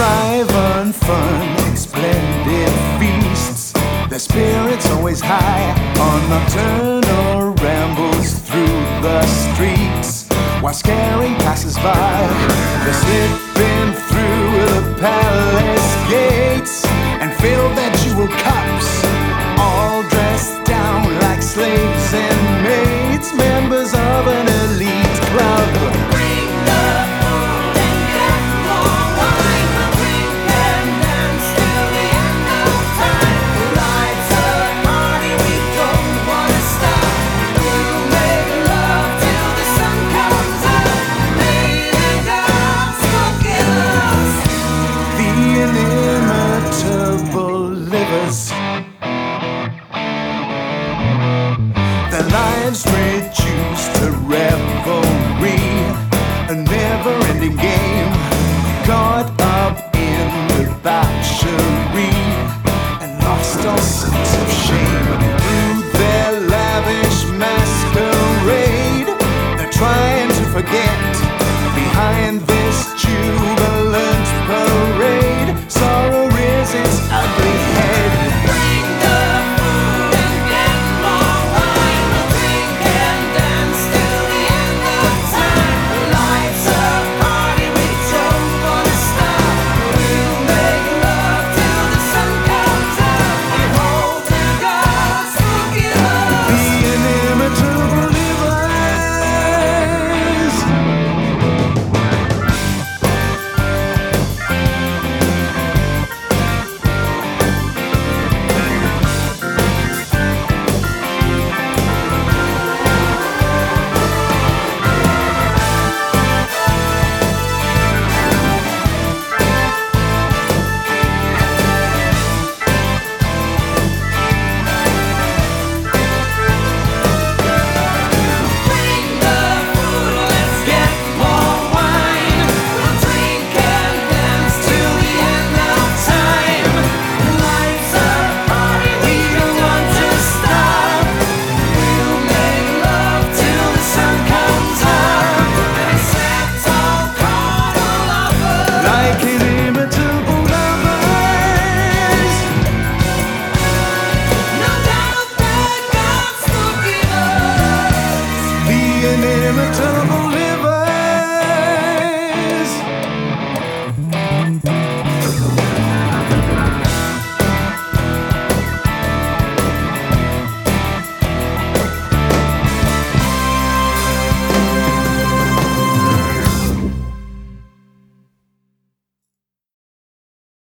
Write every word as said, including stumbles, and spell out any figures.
thrive on fun, splendid feasts. Their spirits always high on nocturnal rambles through the streets. While scaring passers-by, they're slipping through the palace gates and fill their jewel cups, all dressed down like slaves and maids, members of an elite club. Inimitable livers